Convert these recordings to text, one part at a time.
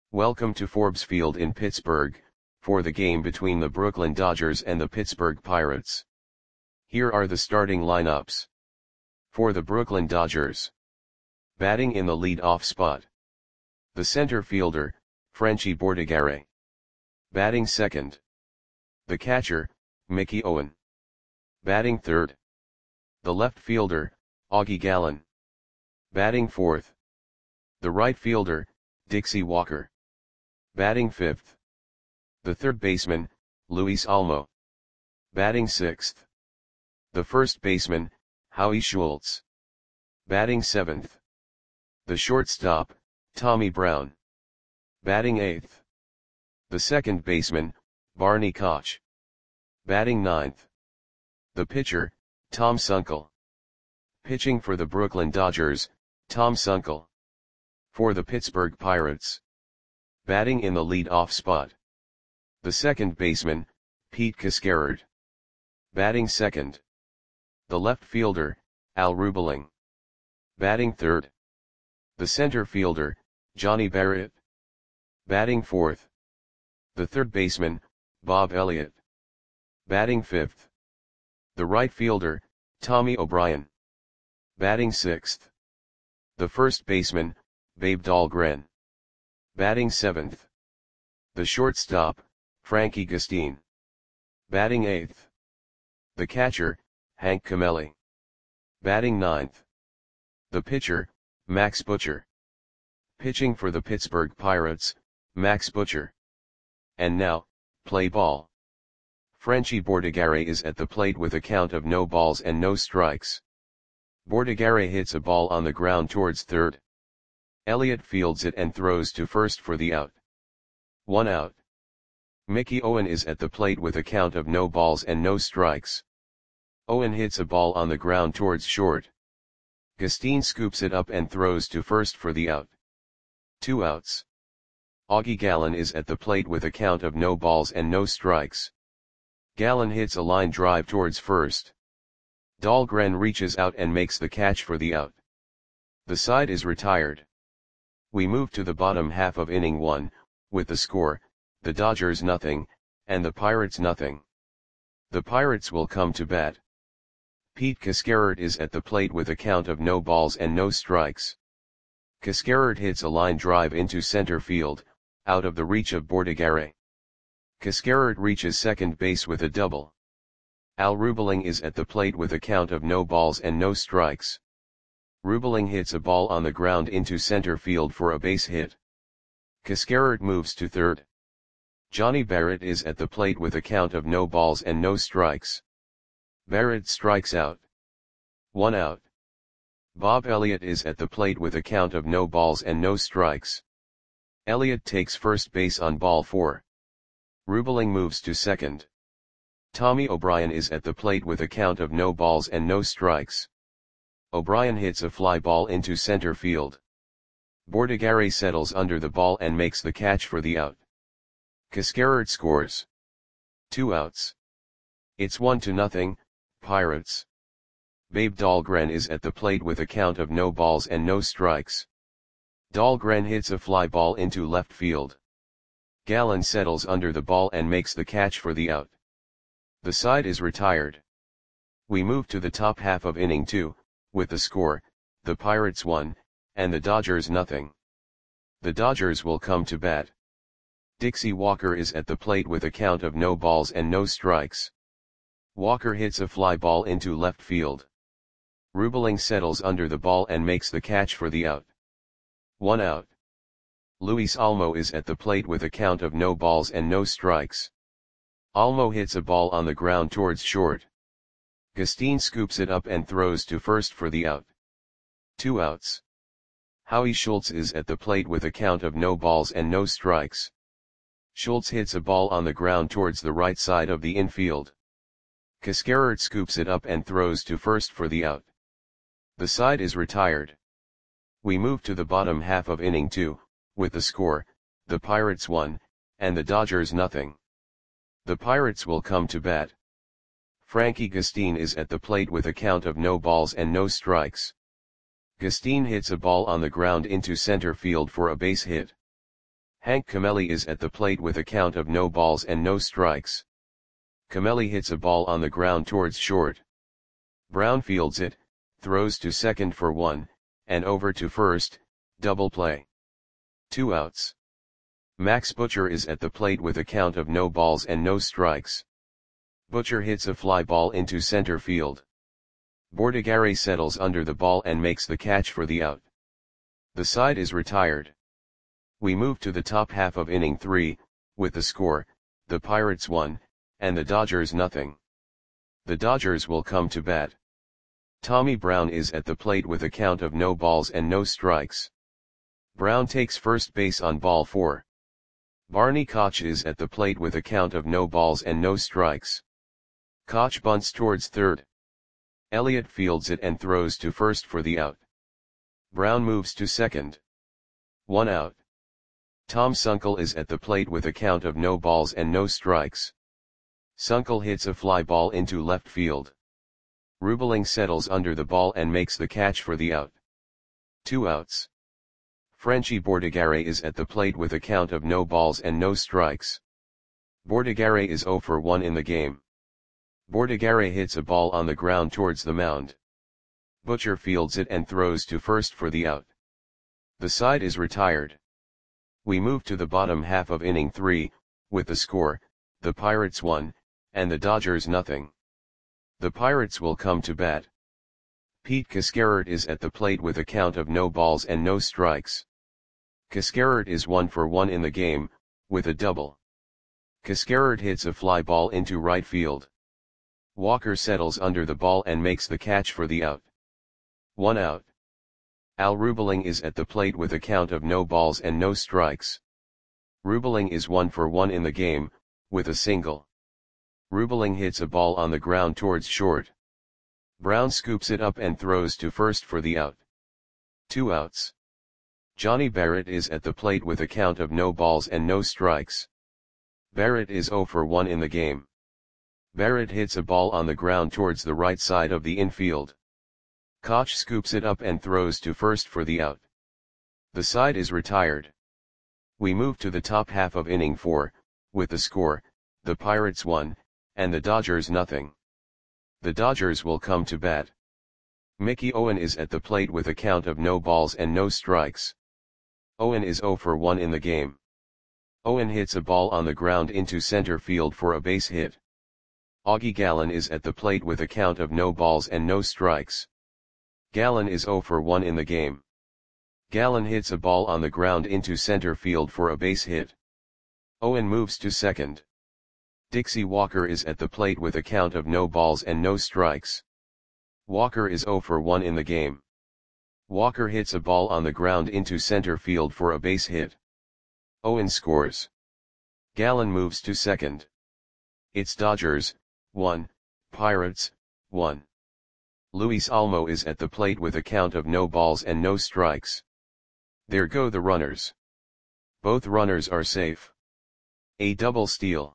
Welcome to Forbes Field in Pittsburgh, for the game between the Brooklyn Dodgers and the Pittsburgh Pirates. Here are the starting lineups. For the Brooklyn Dodgers. Batting in the lead-off spot. The center fielder, Frenchy Bordigare. Batting second. The catcher, Mickey Owen. Batting third. The left fielder, Augie Gallen. Batting fourth. The right fielder, Dixie Walker. Batting fifth. The third baseman, Luis Almo. Batting sixth. The first baseman, Howie Schultz. Batting seventh. The shortstop, Tommy Brown. Batting eighth. The second baseman, Barney Koch. Batting ninth. The pitcher, Tom Sunkel. Pitching for the Brooklyn Dodgers, Tom Sunkel. For the Pittsburgh Pirates. Batting in the lead-off spot. The second baseman, Pete Cascarard. Batting second. The left fielder, Al Rubeling. Batting third. The center fielder, Johnny Barrett. Batting fourth. The third baseman, Bob Elliott. Batting fifth. The right fielder, Tommy O'Brien. Batting sixth. The first baseman, Babe Dahlgren. Batting seventh. The shortstop, Frankie Gustin. Batting eighth. The catcher, Hank Camelli. Batting ninth. The pitcher, Max Butcher. Pitching for the Pittsburgh Pirates, Max Butcher. And now, play ball. Frenchy Bordigare is at the plate with a count of no balls and no strikes. Bordigare hits a ball on the ground towards third. Elliott fields it and throws to first for the out. 1 out. Mickey Owen is at the plate with a count of no balls and no strikes. Owen hits a ball on the ground towards short. Gustin scoops it up and throws to first for the out. 2 outs. Augie Gallen is at the plate with a count of no balls and no strikes. Gallen hits a line drive towards first. Dahlgren reaches out and makes the catch for the out. The side is retired. We move to the bottom half of inning 1, with the score, the Dodgers nothing, and the Pirates nothing. The Pirates will come to bat. Pete Cascarard is at the plate with a count of no balls and no strikes. Cascarard hits a line drive into center field, out of the reach of Bordigare. Cascarard reaches second base with a double. Al Rubeling is at the plate with a count of no balls and no strikes. Rubeling hits a ball on the ground into center field for a base hit. Cascarard moves to third. Johnny Barrett is at the plate with a count of no balls and no strikes. Barrett strikes out. 1 out. Bob Elliott is at the plate with a count of no balls and no strikes. Elliott takes first base on ball 4. Rubeling moves to second. Tommy O'Brien is at the plate with a count of no balls and no strikes. O'Brien hits a fly ball into center field. Bordigare settles under the ball and makes the catch for the out. Cascarard scores. 2 outs. It's 1-0, Pirates. Babe Dahlgren is at the plate with a count of no balls and no strikes. Dahlgren hits a fly ball into left field. Gallen settles under the ball and makes the catch for the out. The side is retired. We move to the top half of inning 2, with the score, the Pirates 1, and the Dodgers nothing. The Dodgers will come to bat. Dixie Walker is at the plate with a count of no balls and no strikes. Walker hits a fly ball into left field. Rubeling settles under the ball and makes the catch for the out. 1 out. Luis Almo is at the plate with a count of no balls and no strikes. Almo hits a ball on the ground towards short. Gustin scoops it up and throws to first for the out. 2 outs. Howie Schultz is at the plate with a count of no balls and no strikes. Schultz hits a ball on the ground towards the right side of the infield. Cascarard scoops it up and throws to first for the out. The side is retired. We move to the bottom half of inning 2, with the score, the Pirates 1, and the Dodgers nothing. The Pirates will come to bat. Frankie Gustin is at the plate with a count of no balls and no strikes. Gustin hits a ball on the ground into center field for a base hit. Hank Cameli is at the plate with a count of no balls and no strikes. Cameli hits a ball on the ground towards short. Brown fields it, throws to second for 1, and over to first, double play. 2 outs. Max Butcher is at the plate with a count of no balls and no strikes. Butcher hits a fly ball into center field. Bordigare settles under the ball and makes the catch for the out. The side is retired. We move to the top half of inning 3, with the score, the Pirates 1, and the Dodgers nothing. The Dodgers will come to bat. Tommy Brown is at the plate with a count of no balls and no strikes. Brown takes first base on ball 4. Barney Koch is at the plate with a count of no balls and no strikes. Koch bunts towards third. Elliott fields it and throws to first for the out. Brown moves to second. 1 out. Tom Sunkel is at the plate with a count of no balls and no strikes. Sunkel hits a fly ball into left field. Rubeling settles under the ball and makes the catch for the out. 2 outs. Frenchie Bordigare is at the plate with a count of no balls and no strikes. Bordigare is 0 for 1 in the game. Bordigare hits a ball on the ground towards the mound. Butcher fields it and throws to first for the out. The side is retired. We move to the bottom half of inning 3, with the score, the Pirates 1, and the Dodgers nothing. The Pirates will come to bat. Pete Cascarert is at the plate with a count of no balls and no strikes. Cascarert is 1 for 1 in the game, with a double. Cascarert hits a fly ball into right field. Walker settles under the ball and makes the catch for the out. 1 out. Al Rubeling is at the plate with a count of no balls and no strikes. Rubeling is 1 for 1 in the game, with a single. Rubeling hits a ball on the ground towards short. Brown scoops it up and throws to first for the out. 2 outs. Johnny Barrett is at the plate with a count of no balls and no strikes. Barrett is 0 for 1 in the game. Barrett hits a ball on the ground towards the right side of the infield. Koch scoops it up and throws to first for the out. The side is retired. We move to the top half of inning 4, with the score, the Pirates 1, and the Dodgers nothing. The Dodgers will come to bat. Mickey Owen is at the plate with a count of no balls and no strikes. Owen is 0 for 1 in the game. Owen hits a ball on the ground into center field for a base hit. Augie Gallen is at the plate with a count of no balls and no strikes. Gallen is 0 for 1 in the game. Gallen hits a ball on the ground into center field for a base hit. Owen moves to second. Dixie Walker is at the plate with a count of no balls and no strikes. Walker is 0 for 1 in the game. Walker hits a ball on the ground into center field for a base hit. Owen scores. Gallen moves to second. It's Dodgers, 1, Pirates, 1. Luis Almo is at the plate with a count of no balls and no strikes. There go the runners. Both runners are safe. A double steal.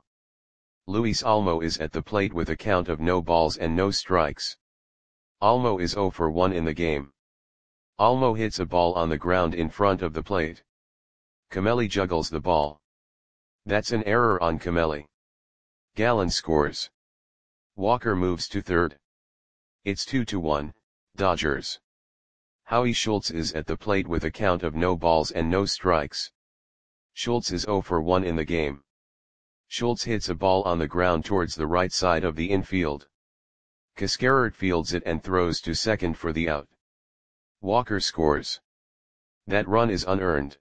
Luis Almo is at the plate with a count of no balls and no strikes. Almo is 0 for 1 in the game. Almo hits a ball on the ground in front of the plate. Cameli juggles the ball. That's an error on Cameli. Gallen scores. Walker moves to third. It's 2-1, Dodgers. Howie Schultz is at the plate with a count of no balls and no strikes. Schultz is 0 for 1 in the game. Schultz hits a ball on the ground towards the right side of the infield. Cascarert fields it and throws to second for the out. Walker scores. That run is unearned.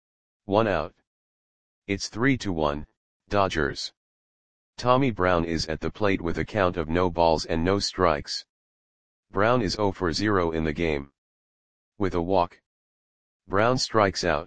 1 out. It's 3-1, Dodgers. Tommy Brown is at the plate with a count of no balls and no strikes. Brown is 0 for 0 in the game. With a walk. Brown strikes out.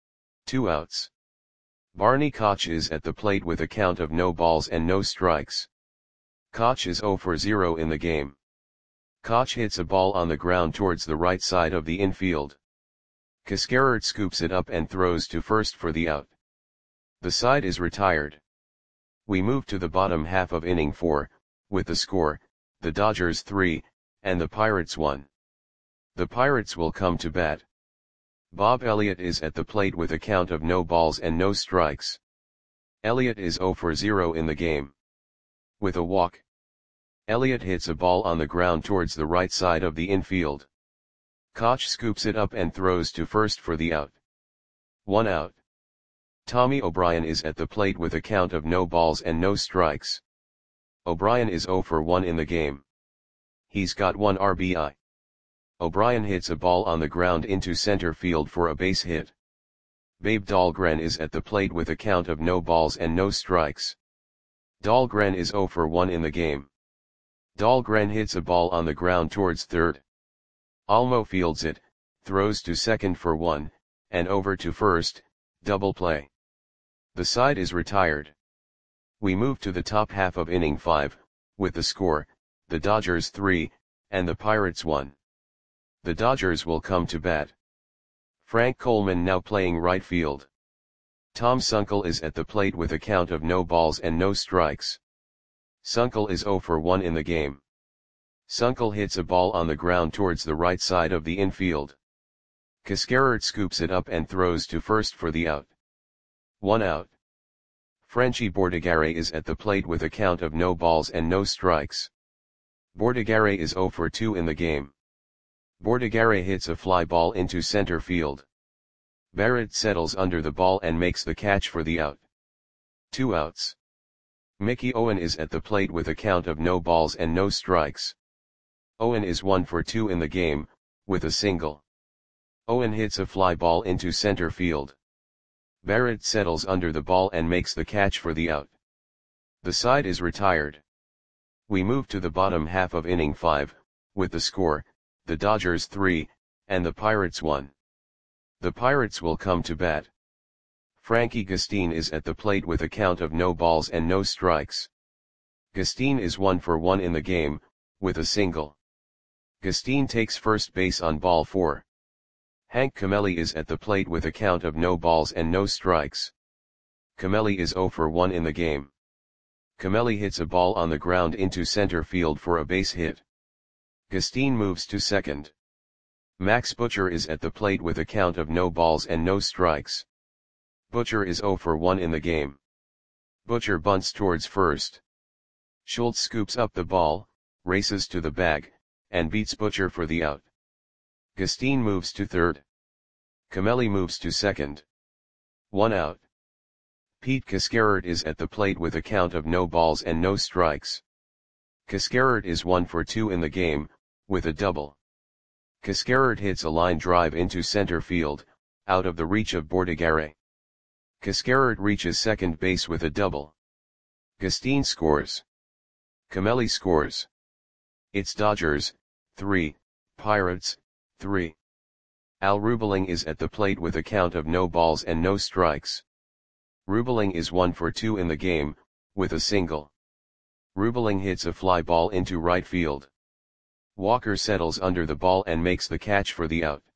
2 outs. Barney Koch is at the plate with a count of no balls and no strikes. Koch is 0 for 0 in the game. Koch hits a ball on the ground towards the right side of the infield. Cascarert scoops it up and throws to first for the out. The side is retired. We move to the bottom half of inning 4, with the score, the Dodgers 3, and the Pirates 1. The Pirates will come to bat. Bob Elliott is at the plate with a count of no balls and no strikes. Elliott is 0 for 0 in the game. With a walk, Elliott hits a ball on the ground towards the right side of the infield. Koch scoops it up and throws to first for the out. 1 out. Tommy O'Brien is at the plate with a count of no balls and no strikes. O'Brien is 0 for 1 in the game. He's got 1 RBI. O'Brien hits a ball on the ground into center field for a base hit. Babe Dahlgren is at the plate with a count of no balls and no strikes. Dahlgren is 0 for 1 in the game. Dahlgren hits a ball on the ground towards third. Almo fields it, throws to second for 1, and over to first, double play. The side is retired. We move to the top half of inning 5, with the score, the Dodgers 3, and the Pirates 1. The Dodgers will come to bat. Frank Coleman now playing right field. Tom Sunkel is at the plate with a count of no balls and no strikes. Sunkel is 0 for 1 in the game. Sunkel hits a ball on the ground towards the right side of the infield. Cascarert scoops it up and throws to first for the out. 1 out. Frenchie Bordigare is at the plate with a count of no balls and no strikes. Bordigare is 0 for 2 in the game. Bordigare hits a fly ball into center field. Barrett settles under the ball and makes the catch for the out. 2 outs. Mickey Owen is at the plate with a count of no balls and no strikes. Owen is 1 for 2 in the game, with a single. Owen hits a fly ball into center field. Barrett settles under the ball and makes the catch for the out. The side is retired. We move to the bottom half of inning 5, with the score, the Dodgers 3, and the Pirates 1. The Pirates will come to bat. Frankie Gustin is at the plate with a count of no balls and no strikes. Gustin is 1 for 1 in the game, with a single. Gustin takes first base on ball 4. Hank Camelli is at the plate with a count of no balls and no strikes. Camelli is 0 for 1 in the game. Camelli hits a ball on the ground into center field for a base hit. Gustin moves to second. Max Butcher is at the plate with a count of no balls and no strikes. Butcher is 0 for 1 in the game. Butcher bunts towards first. Schultz scoops up the ball, races to the bag, and beats Butcher for the out. Gustin moves to third. Camelli moves to second. 1 out. Pete Cascarert is at the plate with a count of no balls and no strikes. Cascarert is 1 for 2 in the game, with a double. Cascarert hits a line drive into center field, out of the reach of Bordigare. Cascarert reaches second base with a double. Gustin scores. Camelli scores. It's Dodgers 3, Pirates 3. Al Rubeling is at the plate with a count of no balls and no strikes. Rubeling is 1 for 2 in the game, with a single. Rubeling hits a fly ball into right field. Walker settles under the ball and makes the catch for the out.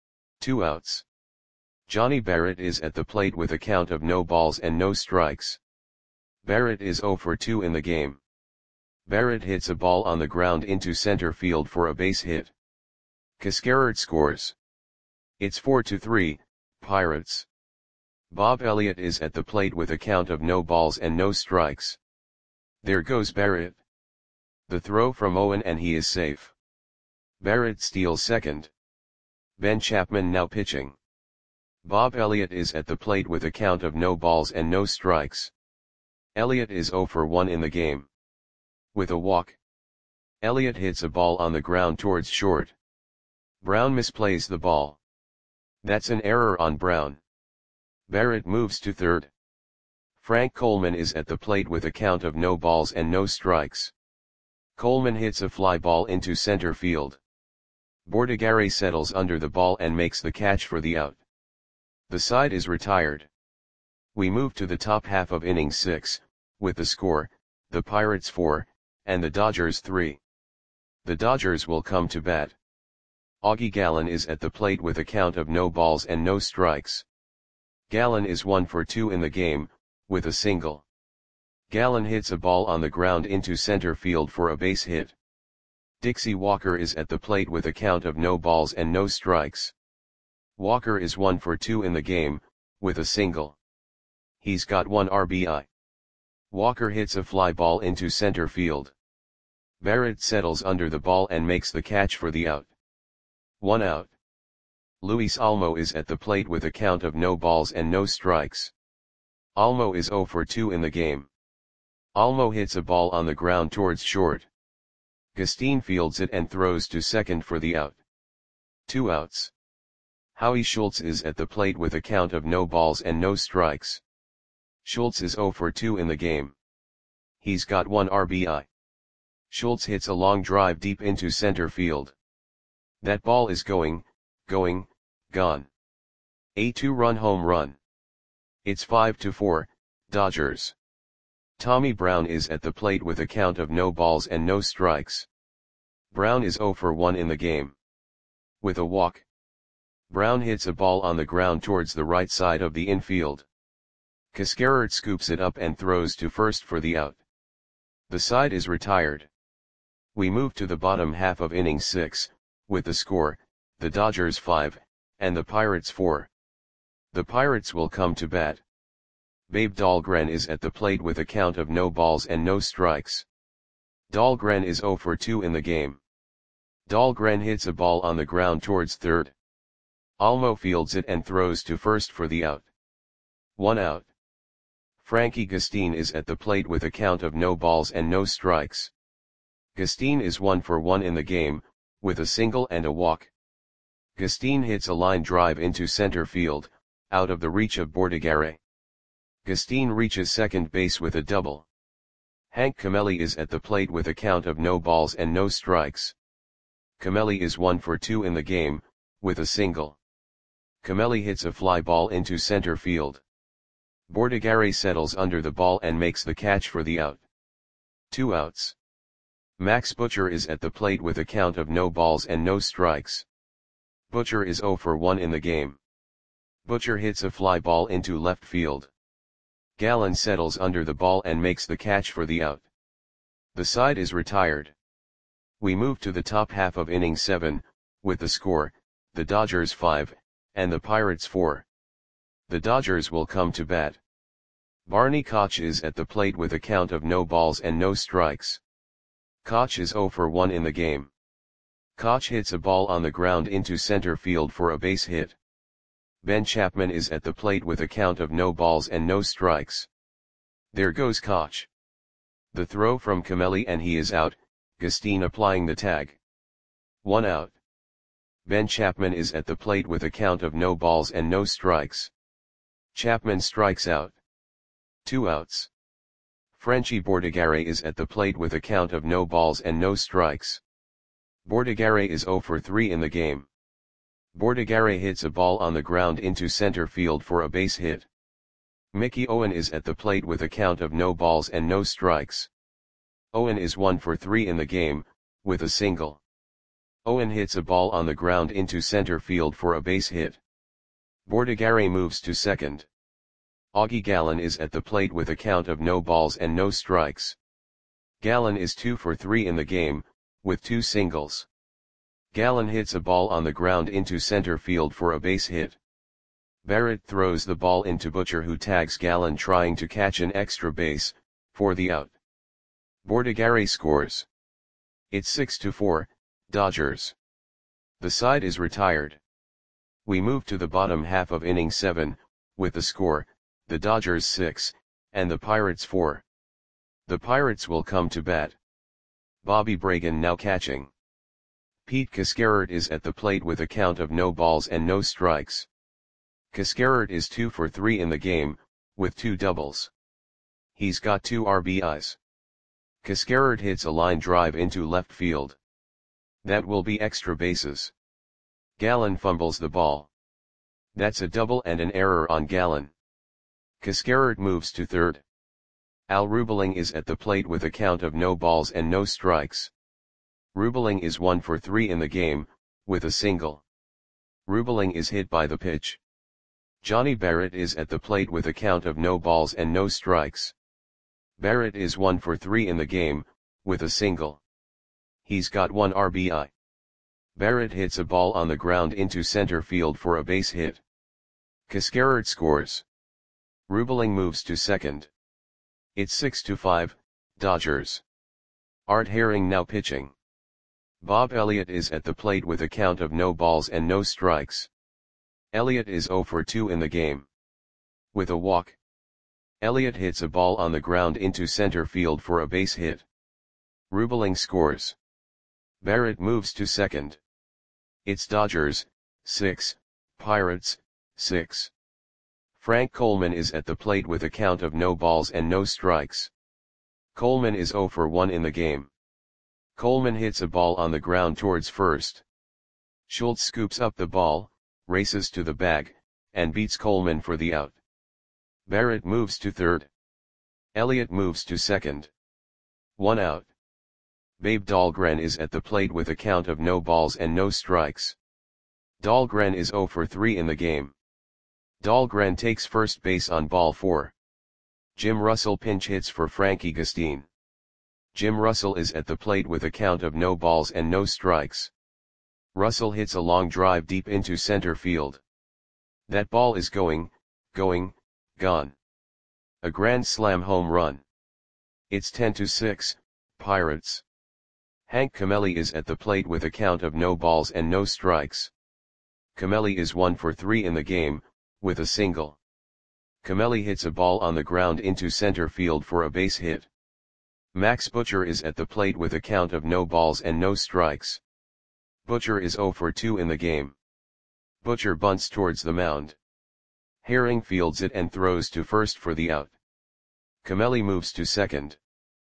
2 outs. Johnny Barrett is at the plate with a count of no balls and no strikes. Barrett is 0 for 2 in the game. Barrett hits a ball on the ground into center field for a base hit. Cascarert scores. It's 4-3, Pirates. Bob Elliott is at the plate with a count of no balls and no strikes. There goes Barrett. The throw from Owen and he is safe. Barrett steals second. Ben Chapman now pitching. Bob Elliott is at the plate with a count of no balls and no strikes. Elliott is 0 for 1 in the game. With a walk, Elliott hits a ball on the ground towards short. Brown misplays the ball. That's an error on Brown. Barrett moves to third. Frank Coleman is at the plate with a count of no balls and no strikes. Coleman hits a fly ball into center field. Bordigare settles under the ball and makes the catch for the out. The side is retired. We move to the top half of inning 6, with the score, the Pirates 4, and the Dodgers 3. The Dodgers will come to bat. Augie Gallen is at the plate with a count of no balls and no strikes. Gallen is 1 for 2 in the game, with a single. Gallen hits a ball on the ground into center field for a base hit. Dixie Walker is at the plate with a count of no balls and no strikes. Walker is 1 for 2 in the game, with a single. He's got 1 RBI. Walker hits a fly ball into center field. Barrett settles under the ball and makes the catch for the out. 1 out. Luis Olmo is at the plate with a count of no balls and no strikes. Olmo is 0 for 2 in the game. Olmo hits a ball on the ground towards short. Gustin fields it and throws to second for the out. 2 outs. Howie Schultz is at the plate with a count of no balls and no strikes. Schultz is 0 for 2 in the game. He's got 1 RBI. Schultz hits a long drive deep into center field. That ball is gone. A 2-run home run. It's 5-4, Dodgers. Tommy Brown is at the plate with a count of no balls and no strikes. Brown is 0 for 1 in the game. With a walk. Brown hits a ball on the ground towards the right side of the infield. Cascarert scoops it up and throws to first for the out. The side is retired. We move to the bottom half of inning 6, with the score, the Dodgers 5, and the Pirates 4. The Pirates will come to bat. Babe Dahlgren is at the plate with a count of no balls and no strikes. Dahlgren is 0 for 2 in the game. Dahlgren hits a ball on the ground towards third. Olmo fields it and throws to first for the out. 1 out. Frankie Gustin is at the plate with a count of no balls and no strikes. Gustin is 1 for 1 in the game, with a single and a walk. Gustin hits a line drive into center field, out of the reach of Bordigare. Gustin reaches second base with a double. Hank Camelli is at the plate with a count of no balls and no strikes. Camelli is 1 for 2 in the game, with a single. Camelli hits a fly ball into center field. Bordigare settles under the ball and makes the catch for the out. 2 outs. Max Butcher is at the plate with a count of no balls and no strikes. Butcher is 0 for 1 in the game. Butcher hits a fly ball into left field. Gallen settles under the ball and makes the catch for the out. The side is retired. We move to the top half of inning 7, with the score, the Dodgers 5, and the Pirates 4. The Dodgers will come to bat. Barney Koch is at the plate with a count of no balls and no strikes. Koch is 0 for 1 in the game. Koch hits a ball on the ground into center field for a base hit. Ben Chapman is at the plate with a count of no balls and no strikes. There goes Koch. The throw from Camelli and he is out, Gustin applying the tag. 1 out. Ben Chapman is at the plate with a count of no balls and no strikes. Chapman strikes out. 2 outs. Frenchie Bordigare is at the plate with a count of no balls and no strikes. Bordigare is 0 for 3 in the game. Bordigare hits a ball on the ground into center field for a base hit. Mickey Owen is at the plate with a count of no balls and no strikes. Owen is 1 for 3 in the game, with a single. Owen hits a ball on the ground into center field for a base hit. Bordigare moves to second. Augie Gallen is at the plate with a count of no balls and no strikes. Gallen is 2 for 3 in the game, with 2 singles. Gallen hits a ball on the ground into center field for a base hit. Barrett throws the ball into Butcher, who tags Gallen trying to catch an extra base, for the out. Bordigare scores. It's 6-4, Dodgers. The side is retired. We move to the bottom half of inning 7, with the score, the Dodgers 6, and the Pirates 4. The Pirates will come to bat. Bobby Bragan now catching. Pete Cascarert is at the plate with a count of no balls and no strikes. Cascarert is 2 for 3 in the game, with 2 doubles. He's got 2 RBIs. Cascarert hits a line drive into left field. That will be extra bases. Gallen fumbles the ball. That's a double and an error on Gallen. Cascarert moves to third. Al Rubeling is at the plate with a count of no balls and no strikes. Rubeling is 1 for 3 in the game, with a single. Rubeling is hit by the pitch. Johnny Barrett is at the plate with a count of no balls and no strikes. Barrett is 1 for 3 in the game, with a single. He's got 1 RBI. Barrett hits a ball on the ground into center field for a base hit. Cascarard scores. Rubeling moves to second. It's 6-5, Dodgers. Art Herring now pitching. Bob Elliott is at the plate with a count of no balls and no strikes. Elliott is 0 for 2 in the game. With a walk, Elliott hits a ball on the ground into center field for a base hit. Rubeling scores. Barrett moves to second. It's Dodgers, 6, Pirates, 6. Frank Coleman is at the plate with a count of no balls and no strikes. Coleman is 0 for 1 in the game. Coleman hits a ball on the ground towards first. Schultz scoops up the ball, races to the bag, and beats Coleman for the out. Barrett moves to third. Elliott moves to second. 1 out. Babe Dahlgren is at the plate with a count of no balls and no strikes. Dahlgren is 0 for 3 in the game. Dahlgren takes first base on ball 4. Jim Russell pinch hits for Frankie Gustin. Jim Russell is at the plate with a count of no balls and no strikes. Russell hits a long drive deep into center field. That ball is going, gone. A grand slam home run. It's 10-6, Pirates. Hank Camelli is at the plate with a count of no balls and no strikes. Camelli is 1 for 3 in the game, with a single. Camelli hits a ball on the ground into center field for a base hit. Max Butcher is at the plate with a count of no balls and no strikes. Butcher is 0 for 2 in the game. Butcher bunts towards the mound. Herring fields it and throws to first for the out. Camelli moves to second.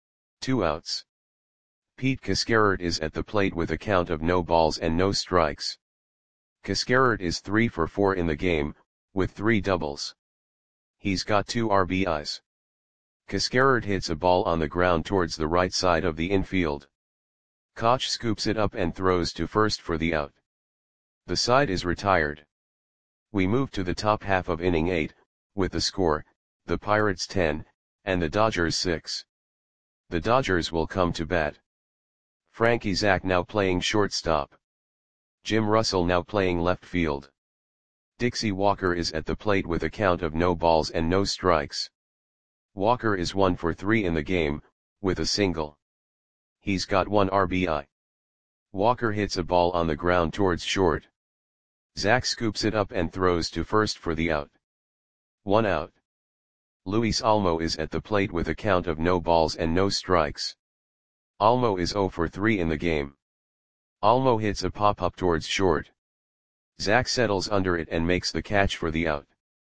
2 outs. Pete Cascarard is at the plate with a count of no balls and no strikes. Cascarard is 3 for 4 in the game, with 3 doubles. He's got 2 RBIs. Cascarard hits a ball on the ground towards the right side of the infield. Koch scoops it up and throws to first for the out. The side is retired. We move to the top half of inning 8, with the score, the Pirates 10, and the Dodgers 6. The Dodgers will come to bat. Frankie Zach now playing shortstop. Jim Russell now playing left field. Dixie Walker is at the plate with a count of no balls and no strikes. Walker is 1 for 3 in the game, with a single. He's got 1 RBI. Walker hits a ball on the ground towards short. Zach scoops it up and throws to first for the out. 1 out. Luis Olmo is at the plate with a count of no balls and no strikes. Olmo is 0 for 3 in the game. Olmo hits a pop-up towards short. Zach settles under it and makes the catch for the out.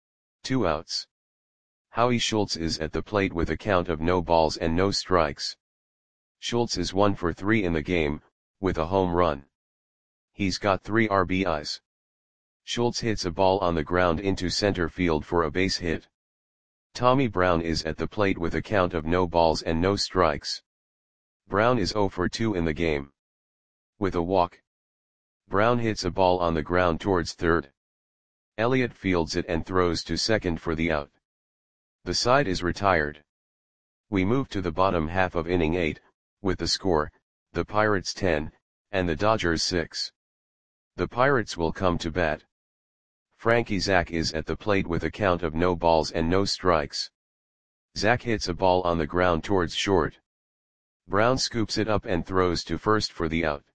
2 outs. Howie Schultz is at the plate with a count of no balls and no strikes. Schultz is 1 for 3 in the game, with a home run. He's got 3 RBIs. Schultz hits a ball on the ground into center field for a base hit. Tommy Brown is at the plate with a count of no balls and no strikes. Brown is 0 for 2 in the game. With a walk, Brown hits a ball on the ground towards third. Elliott fields it and throws to second for the out. The side is retired. We move to the bottom half of inning 8, with the score, the Pirates 10, and the Dodgers 6. The Pirates will come to bat. Frankie Zach is at the plate with a count of no balls and no strikes. Zach hits a ball on the ground towards short. Brown scoops it up and throws to first for the out.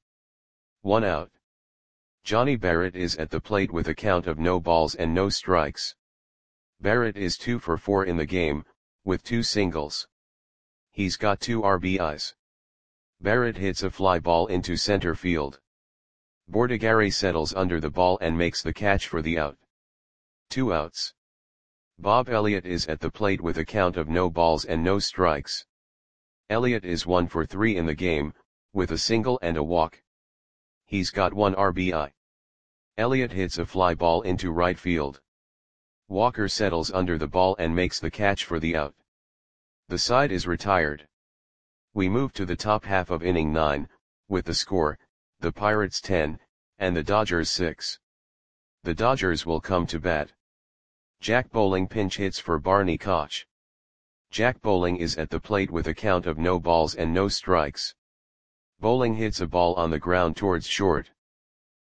1 out. Johnny Barrett is at the plate with a count of no balls and no strikes. Barrett is 2 for 4 in the game, with 2 singles. He's got 2 RBIs. Barrett hits a fly ball into center field. Bordigare settles under the ball and makes the catch for the out. 2 outs. Bob Elliott is at the plate with a count of no balls and no strikes. Elliott is 1 for 3 in the game, with a single and a walk. He's got 1 RBI. Elliott hits a fly ball into right field. Walker settles under the ball and makes the catch for the out. The side is retired. We move to the top half of inning 9, with the score, the Pirates 10, and the Dodgers 6. The Dodgers will come to bat. Jack Bowling pinch hits for Barney Koch. Jack Bowling is at the plate with a count of no balls and no strikes. Bowling hits a ball on the ground towards short.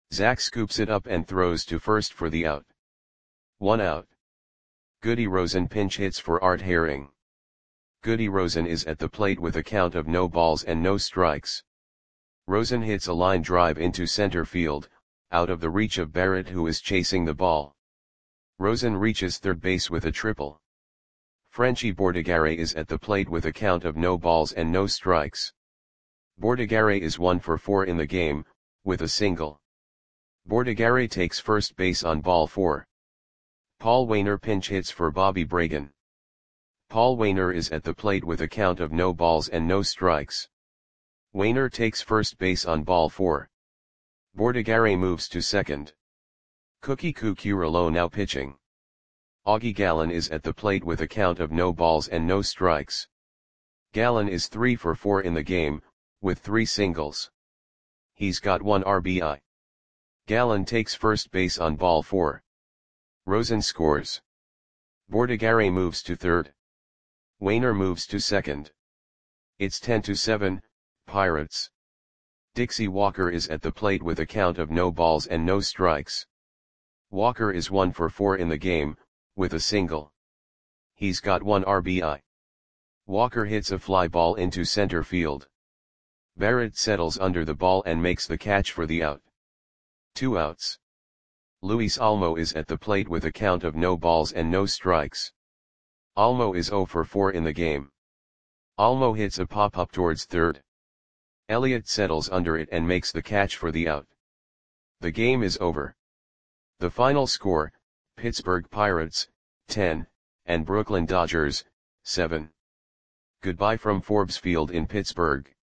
Zach scoops it up and throws to first for the out. 1 out. Goody Rosen pinch hits for Art Herring. Goody Rosen is at the plate with a count of no balls and no strikes. Rosen hits a line drive into center field, out of the reach of Barrett, who is chasing the ball. Rosen reaches third base with a triple. Frenchy Bordigare is at the plate with a count of no balls and no strikes. Bordigare is 1 for 4 in the game, with a single. Bordigare takes first base on ball 4. Paul Waner pinch hits for Bobby Bragan. Paul Waner is at the plate with a count of no balls and no strikes. Waner takes first base on ball 4. Bordigare moves to second. Cookie Cucurullo now pitching. Augie Gallen is at the plate with a count of no balls and no strikes. Gallen is 3 for 4 in the game, with 3 singles. He's got 1 RBI. Gallen takes first base on ball 4. Rosen scores. Bordigare moves to third. Waner moves to second. It's 10-7, Pirates. Dixie Walker is at the plate with a count of no balls and no strikes. Walker is 1 for 4 in the game, with a single. He's got 1 RBI. Walker hits a fly ball into center field. Barrett settles under the ball and makes the catch for the out. 2 outs. Luis Olmo is at the plate with a count of no balls and no strikes. Olmo is 0 for 4 in the game. Olmo hits a pop-up towards third. Elliott settles under it and makes the catch for the out. The game is over. The final score, Pittsburgh Pirates, 10, and Brooklyn Dodgers, 7. Goodbye from Forbes Field in Pittsburgh.